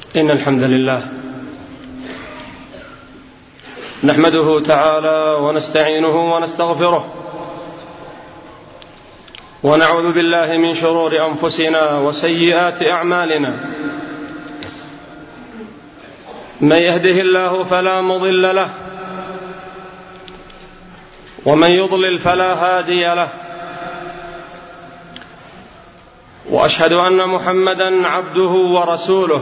إن الحمد لله نحمده تعالى ونستعينه ونستغفره ونعوذ بالله من شرور أنفسنا وسيئات أعمالنا. من يهده الله فلا مضل له ومن يضلل فلا هادي له، وأشهد أن محمدا عبده ورسوله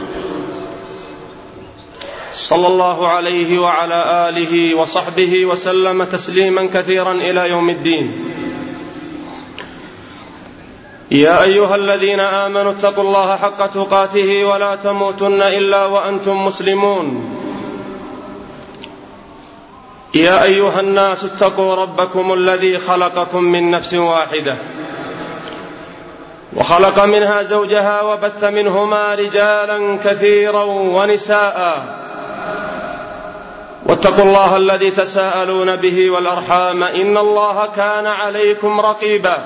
صلى الله عليه وعلى آله وصحبه وسلم تسليما كثيرا إلى يوم الدين. يا أيها الذين آمنوا اتقوا الله حق تقاته ولا تموتن إلا وأنتم مسلمون. يا أيها الناس اتقوا ربكم الذي خلقكم من نفس واحدة وخلق منها زوجها وبث منهما رجالا كثيرا ونساء، واتقوا الله الذي تساءلون به والأرحام إن الله كان عليكم رقيبا.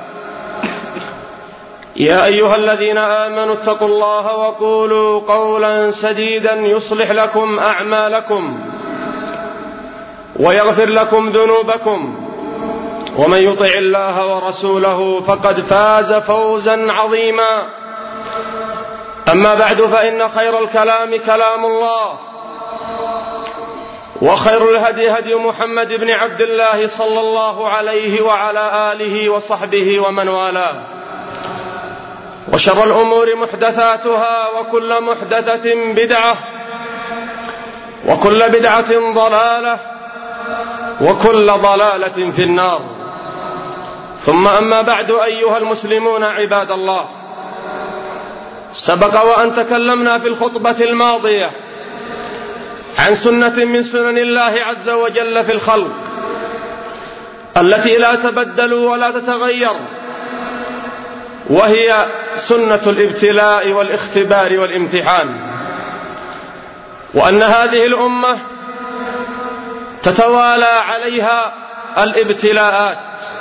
يا أيها الذين آمنوا اتقوا الله وقولوا قولا سديدا يصلح لكم أعمالكم ويغفر لكم ذنوبكم، ومن يطع الله ورسوله فقد فاز فوزا عظيما. أما بعد، فإن خير الكلام كلام الله، وخير الهدي هدي محمد بن عبد الله صلى الله عليه وعلى آله وصحبه ومن والاه، وشر الأمور محدثاتها وكل محدثة بدعة وكل بدعة ضلالة وكل ضلالة في النار. ثم أما بعد، أيها المسلمون عباد الله، سبق وأن تكلمنا في الخطبة الماضية عن سنة من سنن الله عز وجل في الخلق التي لا تبدل ولا تتغير، وهي سنة الابتلاء والاختبار والامتحان، وأن هذه الأمة تتوالى عليها الابتلاءات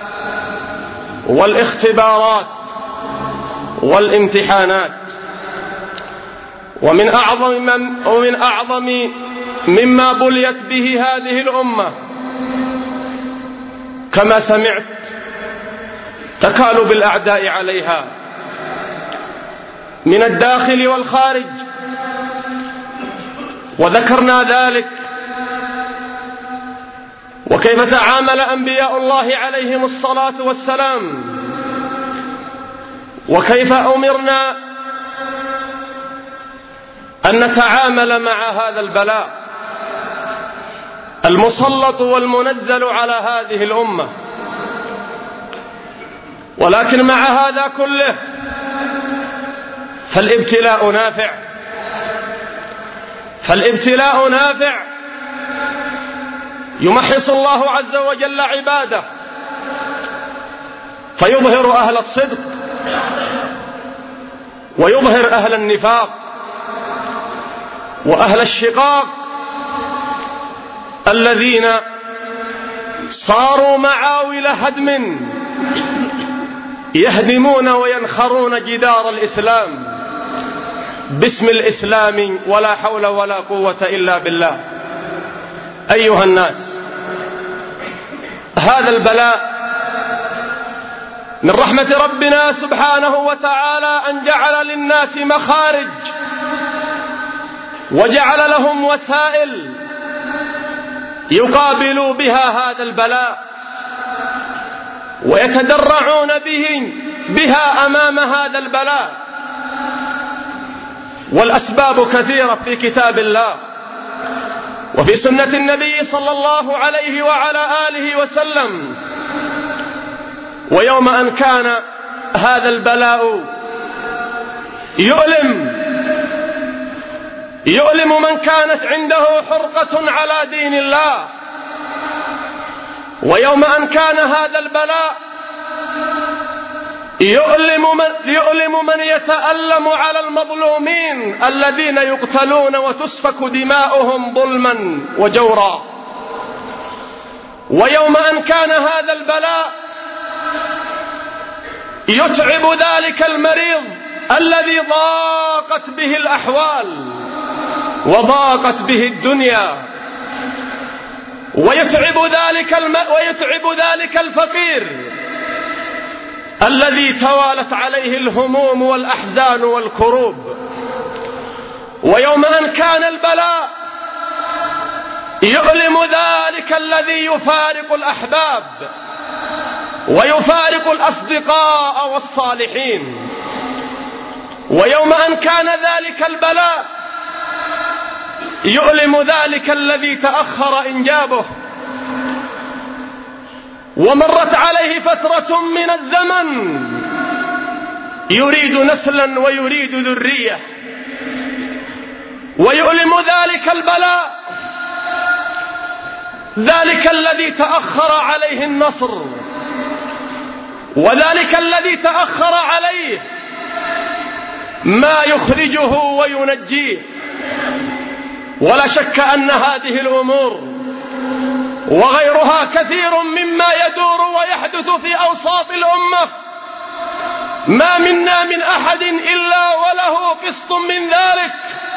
والاختبارات والامتحانات. ومن أعظم مما بليت به هذه الأمة كما سمعت تكالب الأعداء عليها من الداخل والخارج، وذكرنا ذلك وكيف تعامل أنبياء الله عليهم الصلاة والسلام، وكيف أمرنا أن نتعامل مع هذا البلاء المسلط والمنزل على هذه الأمة. ولكن مع هذا كله فالابتلاء نافع، يمحص الله عز وجل عباده فيظهر أهل الصدق ويظهر أهل النفاق وأهل الشقاق الذين صاروا معاول هدم يهدمون وينخرون جدار الإسلام باسم الإسلام، ولا حول ولا قوة إلا بالله. أيها الناس، هذا البلاء من رحمة ربنا سبحانه وتعالى أن جعل للناس مخارج وجعل لهم وسائل يقابلوا بها هذا البلاء ويتدرعون بها أمام هذا البلاء. والأسباب كثيرة في كتاب الله وفي سنة النبي صلى الله عليه وعلى آله وسلم. ويوم أن كان هذا البلاء يؤلم من كانت عنده حرقة على دين الله، ويوم أن كان هذا البلاء يؤلم من يتألم على المظلومين الذين يقتلون وتسفك دماؤهم ظلما وجورا، ويوم أن كان هذا البلاء يتعب ذلك المريض الذي ضاقت به الأحوال وضاقت به الدنيا، ويتعب ذلك الفقير الذي توالت عليه الهموم والأحزان والكروب. ويوم أن كان البلاء يؤلم ذلك الذي يفارق الأحباب ويفارق الأصدقاء والصالحين. ويوم أن كان ذلك البلاء يؤلم ذلك الذي تأخر إنجابه ومرت عليه فترة من الزمن يريد نسلا ويريد ذرية. ويؤلم ذلك البلاء ذلك الذي تأخر عليه النصر، وذلك الذي تأخر عليه ما يخرجه وينجيه. ولا شك أن هذه الأمور وغيرها كثير مما يدور ويحدث في أوساط الأمة ما منا من أحد إلا وله قسط من ذلك،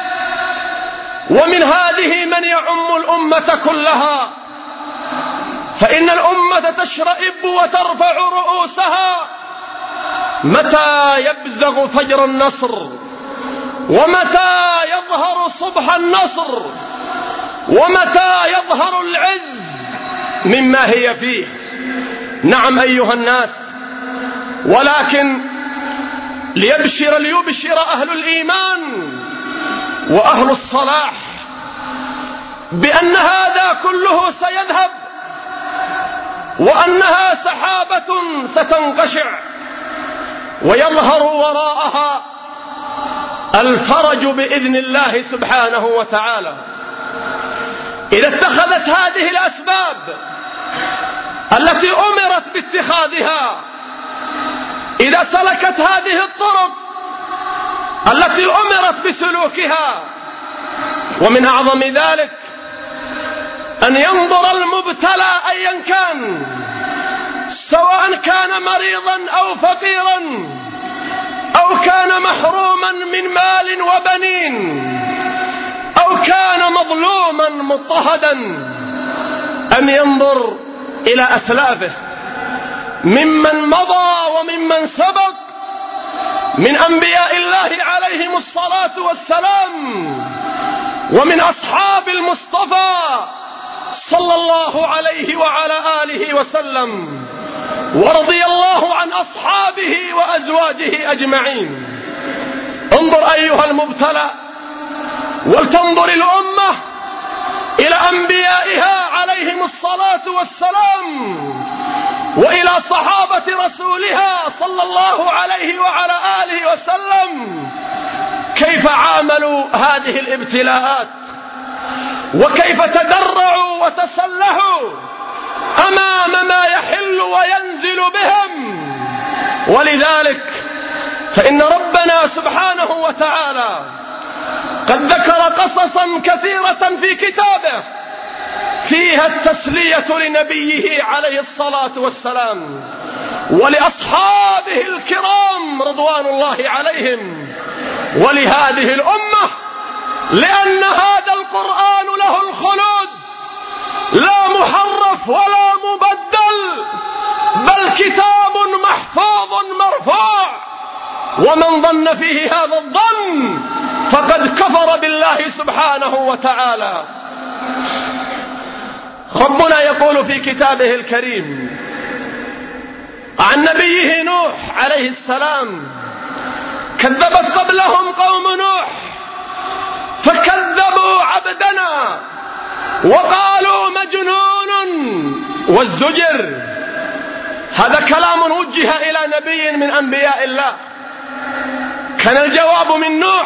ومن هذه من يعم الأمة كلها. فإن الأمة تشرئب وترفع رؤوسها متى يبزغ فجر النصر، ومتى يظهر صبح النصر، ومتى يظهر العز مما هي فيه. نعم أيها الناس، ولكن ليبشر أهل الإيمان وأهل الصلاح بأن هذا كله سيذهب، وأنها سحابة ستنقشع ويظهر وراءها الفرج بإذن الله سبحانه وتعالى. إذا اتخذت هذه الأسباب التي أمرت باتخاذها، إذا سلكت هذه الطرق التي أمرت بسلوكها، ومن أعظم ذلك أن ينظر المبتلى أيا كان، سواء كان مريضا أو فقيرا أو كان محروما من مال وبنين أو كان مظلوما مضطهدا، أن ينظر إلى أسلافه ممن مضى وممن سبق من أنبياء الله عليهم الصلاة والسلام، ومن أصحاب المصطفى صلى الله عليه وعلى آله وسلم، ورضي الله عن أصحابه وأزواجه أجمعين. انظر أيها المبتلى، ولتنظر الأمة إلى أنبيائها عليهم الصلاة والسلام، وإلى صحابة رسولها صلى الله عليه وعلى آله وسلم، كيف عاملوا هذه الابتلاءات، وكيف تدرعوا وتسلحوا أمام ما يحل وينزل بهم. ولذلك فإن ربنا سبحانه وتعالى قد ذكر قصصا كثيرة في كتابه فيها التسلية لنبيه عليه الصلاة والسلام ولأصحابه الكرام رضوان الله عليهم ولهذه الأمة، لأن هذا القرآن له الخلود، لا محرف ولا مبدل، بل كتاب محفوظ مرفوع، ومن ظن فيه هذا الظن فقد كفر بالله سبحانه وتعالى. ربنا يقول في كتابه الكريم عن نبيه نوح عليه السلام: كذبت قبلهم قوم نوح فكذبوا عبدنا وقالوا مجنون والزجر. هذا كلام وجه إلى نبي من أنبياء الله. كان الجواب من نوح: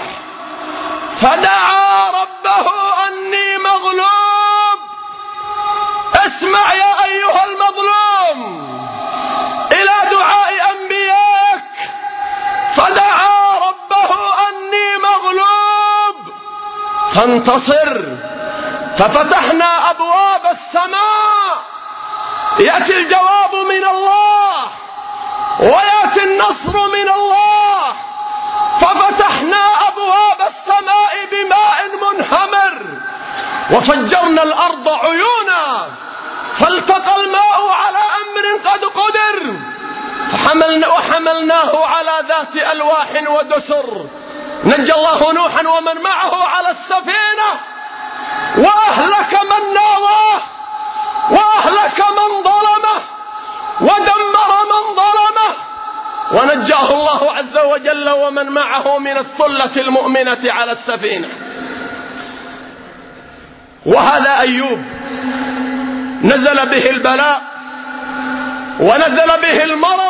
فدعا ربه أني مغلوب. اسمع يا أيها المظلوم إلى دعاء أنبيائك، فدعا ربه أني مغلوب فانتصر. ففتحنا أبواب السماء، يأتي الجواب من الله ويأتي النصر من الله. ففتحنا أبواب السماء بماء منهمر وفجرنا الأرض عيونا فالتقى الماء على أمر قد قدر وحملناه على ذات ألواح ودسر. نجى الله نوحا ومن معه على السفينة وأهلك من ناواه وأهلك من ظلمه ودمر من ظلمه، ونجاه الله عز وجل ومن معه من الثلة المؤمنة على السفينة. وهذا أيوب نزل به البلاء ونزل به المرض،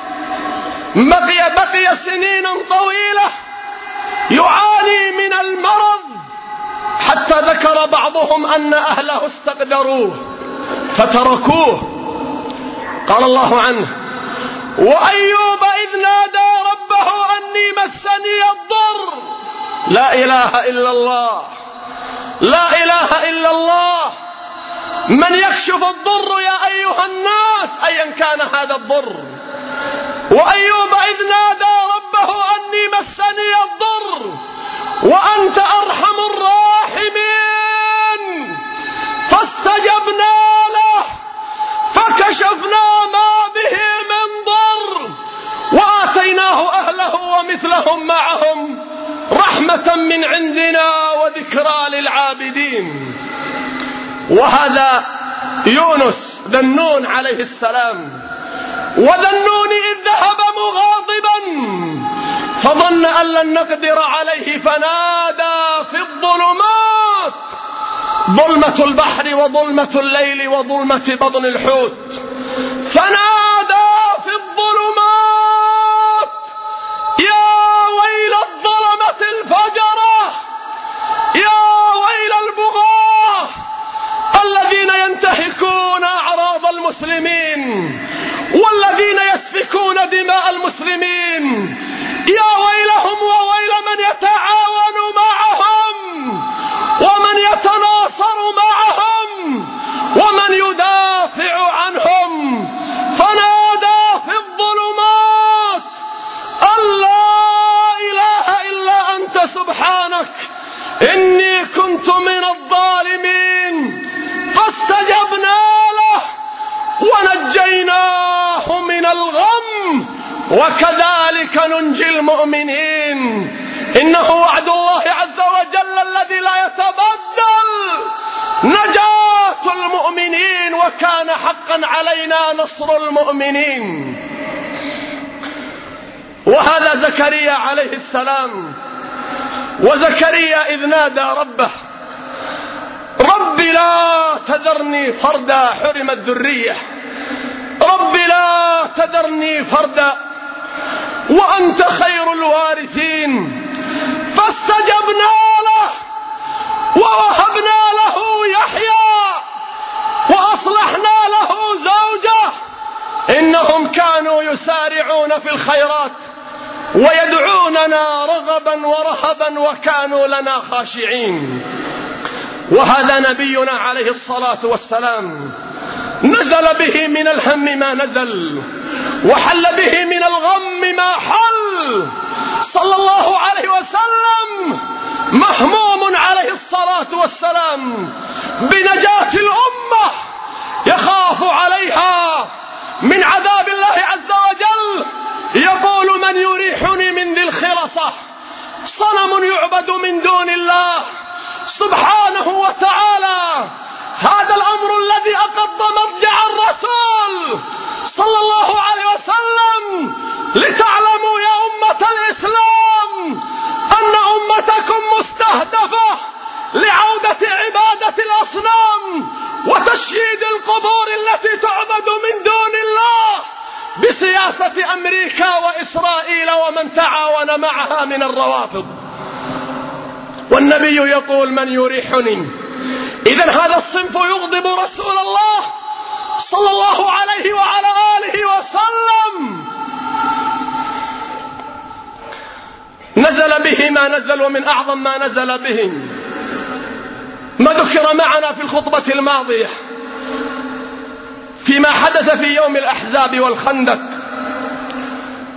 بقي سنينا طويلة يعاني من المرض، حتى ذكر بعضهم أن أهله استقدروه فتركوه. قال الله عنه: وأيوب إذ نادى ربه أني مسني الضر. لا إله إلا الله، لا إله إلا الله. من يكشف الضر يا أيها الناس أيا كان هذا الضر؟ وأيوب إذ نادى ربه أني مسني الضر وأنت أرحم الراحمين، فاستجبنا له فكشفنا ما به من ضر وآتيناه أهله ومثلهم معهم رحمة من عندنا وذكرى للعابدين. وهذا يونس ذا النون عليه السلام. وذا النون إذ ذهب مغاضبا فظن أن لن نقدر عليه فنادى في الظلمات، ظلمة البحر وظلمة الليل وظلمة بطن الحوت، فنادى في الظلمات يا ويل الظلمة الفجرة، يا ويل البغاة الذين ينتهكون أعراض المسلمين والذين يسفكون دماء المسلمين، يا ويلهم وويل من يتعاون معهم ومن يتناصر معهم ومن يدافع عنهم. فنادى في الظلمات أن لا إله إلا أنت سبحانك إني كنت من الظالمين، فاستجبنا له ونجيناه من الغم وكذلك ننجي المؤمنين. إنه وعد الله عز وجل الذي لا يتبدل، نجاة المؤمنين، وكان حقا علينا نصر المؤمنين. وهذا زكريا عليه السلام. وزكريا إذ نادى ربه: رب لا تذرني فردا، حرم الذرية، رب لا تذرني فردا وأنت خير الوارثين، فاستجبنا له ووهبنا له يحيى وأصلحنا له زوجه إنهم كانوا يسارعون في الخيرات ويدعوننا رغبا ورهبا وكانوا لنا خاشعين. وهذا نبينا عليه الصلاة والسلام نزل به من الهم ما نزل وحل به من الغم ما حل، صلى الله عليه وسلم مهموم عليه الصلاة والسلام بنجاة الأمة، يخاف عليها من عذاب الله عز وجل، يقول: من يريحني من ذي الخرصة؟ صنم يعبد من دون الله سبحانه وتعالى. هذا الأمر الذي أقض مضجع الرسول صلى الله عليه وسلم لتعلموا يا أمة الإسلام أن أمتكم مستهدفة لعودة عبادة الأصنام وتشييد القبور التي تعبد من دون الله بسياسة أمريكا وإسرائيل ومن تعاون معها من الروافض. والنبي يقول: من يريحني؟ إذن هذا الصنف يغضب رسول الله صلى الله عليه وعلى آله وسلم. نزل به ما نزل، ومن أعظم ما نزل به ما ذكر معنا في الخطبة الماضية فيما حدث في يوم الأحزاب والخندق،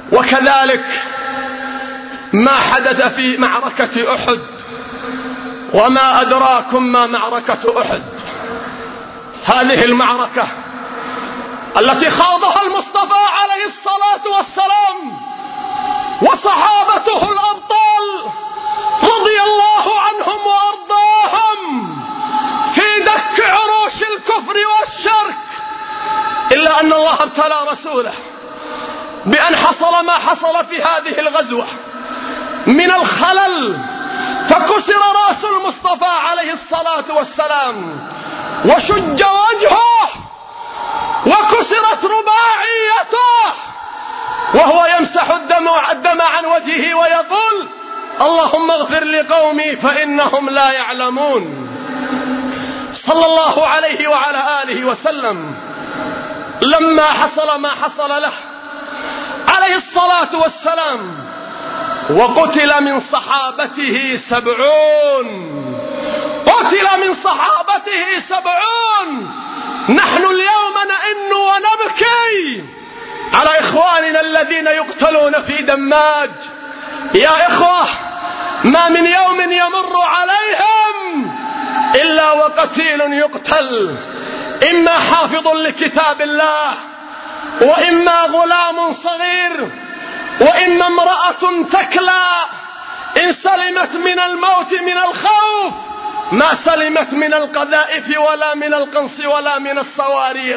وكذلك ما حدث في معركة أحد وما أدراكم ما معركة أحد. هذه المعركة التي خاضها المصطفى عليه الصلاة والسلام وصحابته الأبطال رضي الله عنهم وأرضاهم في دك عروش الكفر والشرك، إلا أن الله ابتلى رسوله بأن حصل ما حصل في هذه الغزوة من الخلل، فكسر رأس المصطفى عليه الصلاة والسلام وشج وجهه وكسرت رباعيته وهو يمسح الدم عن وجهه ويقول: اللهم اغفر لقومي فإنهم لا يعلمون. صلى الله عليه وعلى آله وسلم لما حصل ما حصل له عليه الصلاة والسلام وقتل من صحابته 70، قتل من صحابته 70. نحن اليوم نئن ونبكي على إخواننا الذين يقتلون في دماج. يا إخوة، ما من يوم يمر عليهم إلا وقتيل يقتل، إما حافظ لكتاب الله، وإما غلام صغير، وإما امرأة تكلى. إن سلمت من الموت من الخوف ما سلمت من القذائف ولا من القنص ولا من الصواريخ.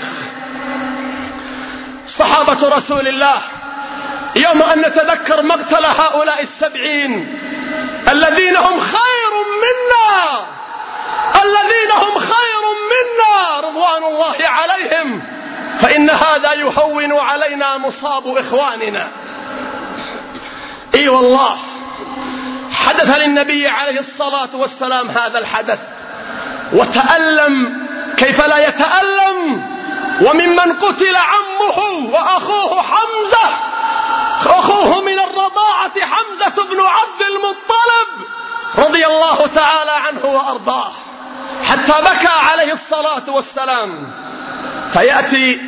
صحابة رسول الله يوم أن نتذكر مقتل هؤلاء 70 الذين هم خير منا، الذين هم خير منا رضوان الله عليهم، فإن هذا يهون علينا مصاب إخواننا. والله حدث للنبي عليه الصلاة والسلام هذا الحدث وتألم، كيف لا يتألم وممن قتل عمه وأخوه حمزة، أخوه من الرضاعة حمزة بن عبد المطلب رضي الله تعالى عنه وأرضاه، حتى بكى عليه الصلاة والسلام. تأتي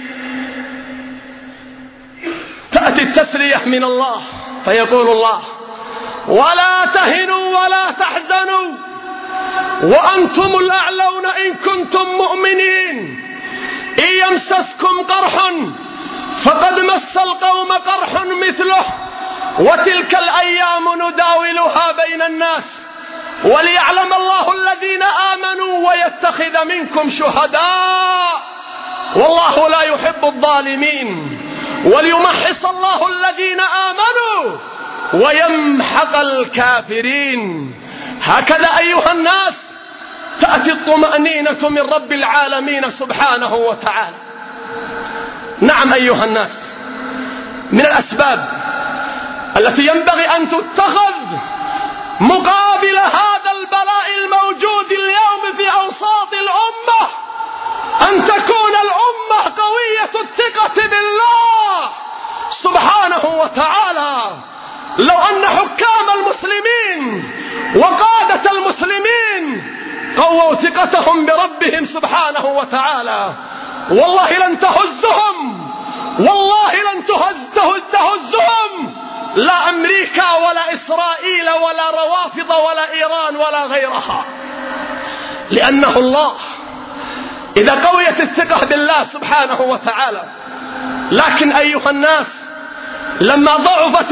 التسلية من الله، فيقول الله: ولا تهنوا ولا تحزنوا وأنتم الأعلون إن كنتم مؤمنين، إن يمسسكم قرح فقد مس القوم قرح مثله، وتلك الأيام نداولها بين الناس وليعلم الله الذين آمنوا ويتخذ منكم شهداء والله لا يحب الظالمين، وليمحص الله الذين آمنوا ويمحق الكافرين. هكذا أيها الناس تأتي الطمأنينة من رب العالمين سبحانه وتعالى. نعم أيها الناس، من الأسباب التي ينبغي أن تتخذ مقابل هذا البلاء الموجود اليوم في أوساط الأمة أن تكون الأمة قوية الثقة بالله سبحانه وتعالى. لو أن حكام المسلمين وقادة المسلمين قووا ثقتهم بربهم سبحانه وتعالى والله لن تهزهم، والله لن تهزهم لا أمريكا ولا إسرائيل ولا روافض ولا إيران ولا غيرها، لأنه الله إذا قويت الثقة بالله سبحانه وتعالى. لكن أيها الناس، لما ضعفت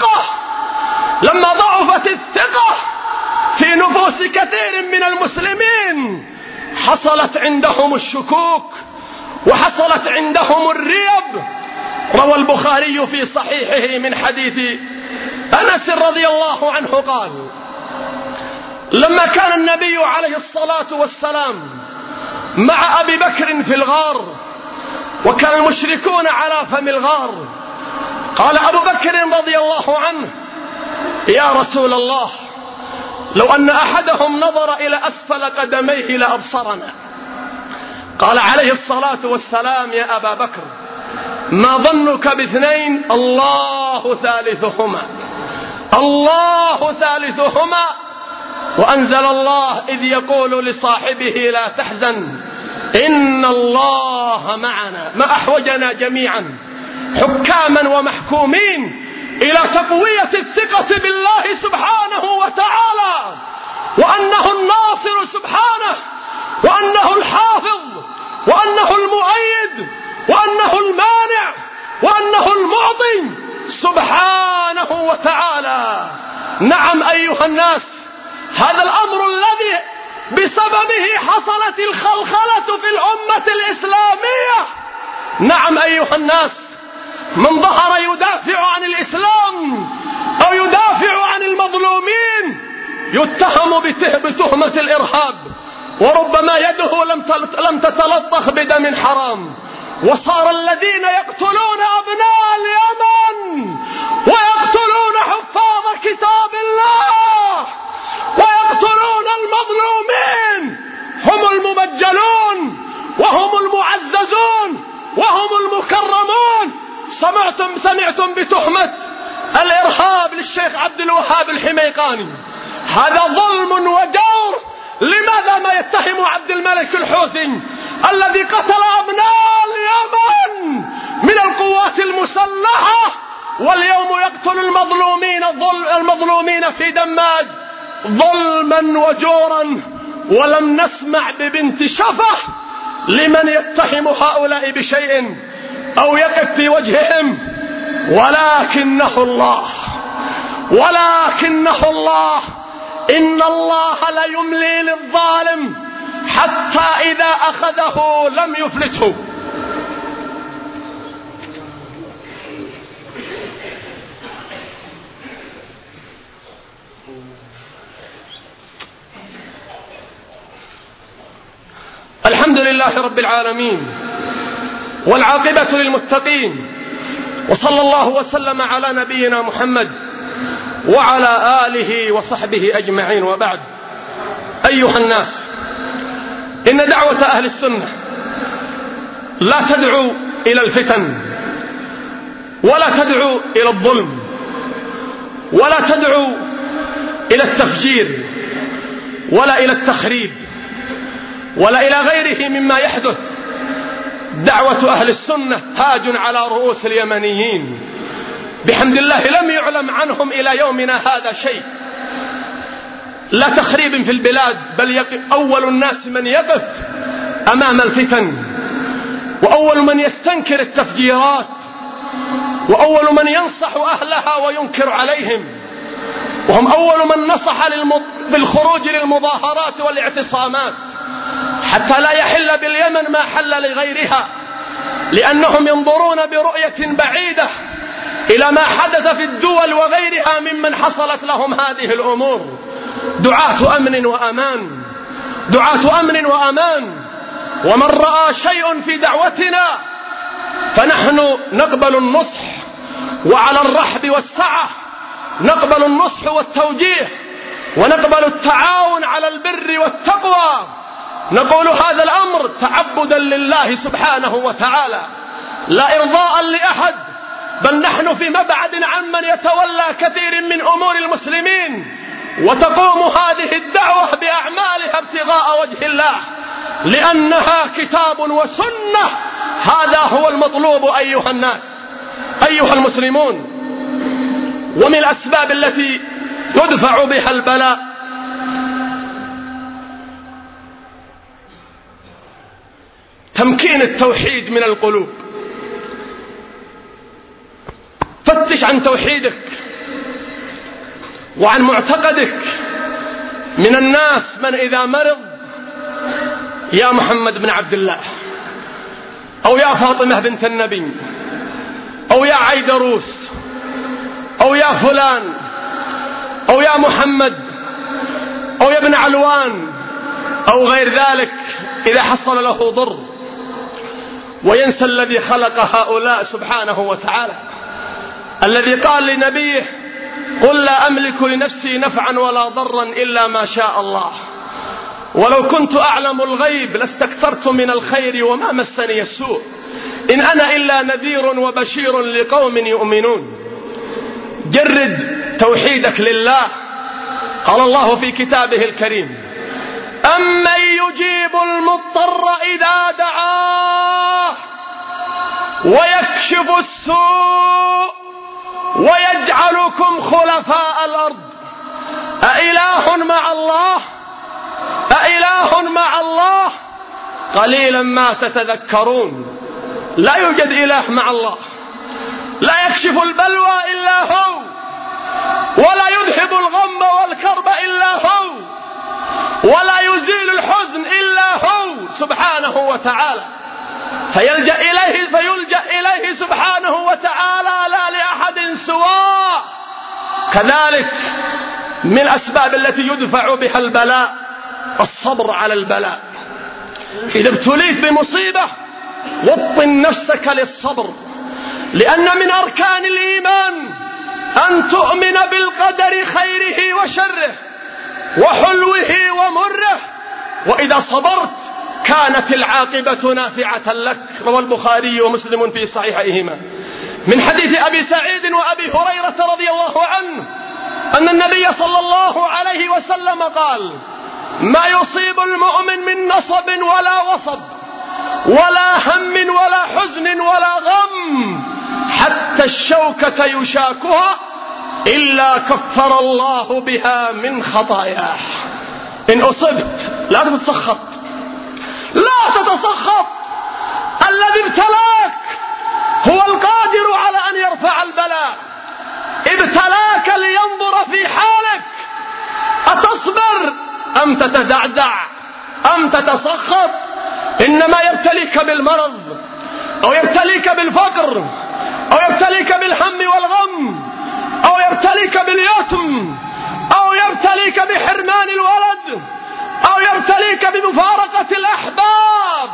الثقة في نفوس كثير من المسلمين حصلت عندهم الشكوك وحصلت عندهم الريب. روى البخاري في صحيحه من حديث أنس رضي الله عنه قال: لما كان النبي عليه الصلاة والسلام مع أبي بكر في الغار وكان المشركون على فم الغار، قال أبو بكر رضي الله عنه: يا رسول الله، لو أن أحدهم نظر إلى أسفل قدميه لأبصرنا. قال عليه الصلاة والسلام: يا أبا بكر، ما ظنك باثنين الله ثالثهما، الله ثالثهما. وأنزل الله إذ يقول لصاحبه لا تحزن إن الله معنا. ما أحوجنا جميعا حكاما ومحكومين إلى تقوية الثقة بالله سبحانه وتعالى وأنه الناصر سبحانه، وأنه الحافظ، وأنه المؤيد، وأنه المانع، وأنه المعطي سبحانه وتعالى. نعم أيها الناس، هذا الأمر الذي بسببه حصلت الخلخلة في الأمة الإسلامية. نعم أيها الناس، من ظهر يدافع عن الإسلام أو يدافع عن المظلومين يتهم بتهمة الإرهاب، وربما يده لم تتلطخ بدم حرام. وصار الذين يقتلون أبناء اليمن ويقتلون حفاظ كتاب الله ويقتلون المظلومين هم الممجلون وهم المعززون وهم المكرمون. سمعتم بتهمة الإرهاب للشيخ عبد الوهاب الحميقاني، هذا ظلم وجور. لماذا ما يتهم عبد الملك الحوثي الذي قتل أبناء اليمن من القوات المسلحة، واليوم يقتل المظلومين في دماج ظلما وجورا، ولم نسمع ببنت شفة لمن يتهم هؤلاء بشيء أو يقف في وجههم. ولكنه الله إن الله ليملي للظالم حتى إذا أخذه لم يفلته. الحمد لله رب العالمين، والعاقبة للمتقين، وصلى الله وسلم على نبينا محمد وعلى آله وصحبه أجمعين، وبعد. أيها الناس، إن دعوة أهل السنة لا تدعو إلى الفتن، ولا تدعو إلى الظلم، ولا تدعو إلى التفجير، ولا إلى التخريب، ولا إلى غيره مما يحدث. دعوة أهل السنة تاج على رؤوس اليمنيين، بحمد الله لم يعلم عنهم إلى يومنا هذا شيء. لا تخريب في البلاد، بل أول الناس من يقف أمام الفتن، وأول من يستنكر التفجيرات، وأول من ينصح أهلها وينكر عليهم، وهم أول من نصح بالخروج للمظاهرات والاعتصامات حتى لا يحل باليمن ما حل لغيرها، لأنهم ينظرون برؤية بعيدة إلى ما حدث في الدول وغيرها ممن حصلت لهم هذه الأمور. دعاة أمن وأمان، دعاة أمن وأمان. ومن رأى شيء في دعوتنا فنحن نقبل النصح، وعلى الرحب والسعة نقبل النصح والتوجيه، ونقبل التعاون على البر والتقوى. نقول هذا الأمر تعبدا لله سبحانه وتعالى، لا إرضاء لأحد، بل نحن في مبعد عمن يتولى كثير من أمور المسلمين، وتقوم هذه الدعوة بأعمالها ابتغاء وجه الله، لأنها كتاب وسنة. هذا هو المطلوب أيها الناس، أيها المسلمون. ومن الأسباب التي يدفع بها البلاء تمكين التوحيد من القلوب. فتش عن توحيدك وعن معتقدك. من الناس من إذا مرض يا محمد بن عبد الله، أو يا فاطمة بنت النبي، أو يا عيدروس، أو يا فلان، أو يا محمد، أو يا ابن علوان، أو غير ذلك، إذا حصل له ضر، وينسى الذي خلق هؤلاء سبحانه وتعالى، الذي قال لنبيه: قل لا أملك لنفسي نفعا ولا ضرا إلا ما شاء الله، ولو كنت أعلم الغيب لاستكثرت من الخير وما مسني السوء، إن أنا إلا نذير وبشير لقوم يؤمنون. جرد توحيدك لله. قال الله في كتابه الكريم: أمن يجيب المضطر إذا دعاه ويكشف السوء ويجعلكم خلفاء الأرض أإله مع الله؟ أإله مع الله؟ قليلا ما تتذكرون. لا يوجد إله مع الله، لا يكشف البلوى إلا هو، ولا يذهب الغم والكرب إلا هو، ولا يزيل الحزن إلا هو سبحانه وتعالى. فيلجأ إليه سبحانه وتعالى لا لأحد سواه. كذلك من الأسباب التي يدفع بها البلاء الصبر على البلاء. إذا ابتليت بمصيبة وطن نفسك للصبر، لأن من أركان الإيمان أن تؤمن بالقدر خيره وشره وحلوه ومره، وإذا صبرت كانت العاقبة نافعة لك. روى البخاري ومسلم في صحيحيهما من حديث أبي سعيد وأبي هريرة رضي الله عنه أن النبي صلى الله عليه وسلم قال: ما يصيب المؤمن من نصب ولا وصب ولا هم ولا حزن ولا غم حتى الشوكة يشاكها إلا كفر الله بها من خطاياه. إن أصبت لا تتسخط، لا تتسخط. الذي ابتلاك هو القادر على أن يرفع البلاء. ابتلاك لينظر في حالك، أتصبر أم تتزعزع أم تتسخط؟ إنما يبتليك بالمرض، أو يبتليك بالفقر، أو يبتليك بالهم والغم، أو يبتليك باليتم، أو يبتليك بحرمان الولد، أو يبتليك بمفارقة الأحباب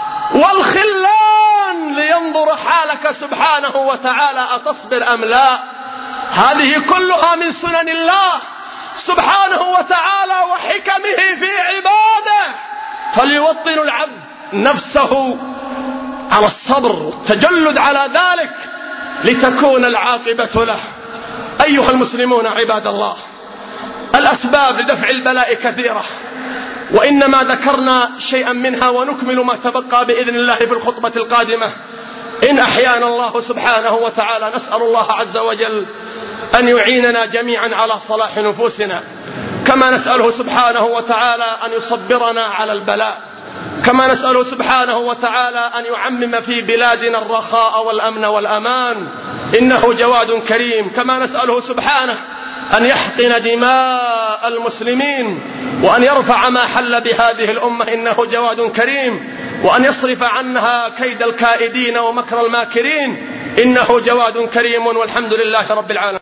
والخلان لينظر حالك سبحانه وتعالى أتصبر أم لا. هذه كلها من سنن الله سبحانه وتعالى وحكمه في عباده. فليوطن العبد نفسه على الصبر والتجلد على ذلك لتكون العاقبة له. أيها المسلمون عباد الله، الأسباب لدفع البلاء كثيرة، وإنما ذكرنا شيئا منها ونكمل ما تبقى بإذن الله في الخطبة القادمة إن أحيانا الله سبحانه وتعالى. نسأل الله عز وجل أن يعيننا جميعا على صلاح نفوسنا، كما نسأله سبحانه وتعالى أن يصبرنا على البلاء، كما نسأله سبحانه وتعالى أن يعمم في بلادنا الرخاء والأمن والأمان، إنه جواد كريم. كما نسأله سبحانه أن يحقن دماء المسلمين، وأن يرفع ما حل بهذه الأمة، إنه جواد كريم، وأن يصرف عنها كيد الكائدين ومكر الماكرين، إنه جواد كريم. والحمد لله رب العالمين.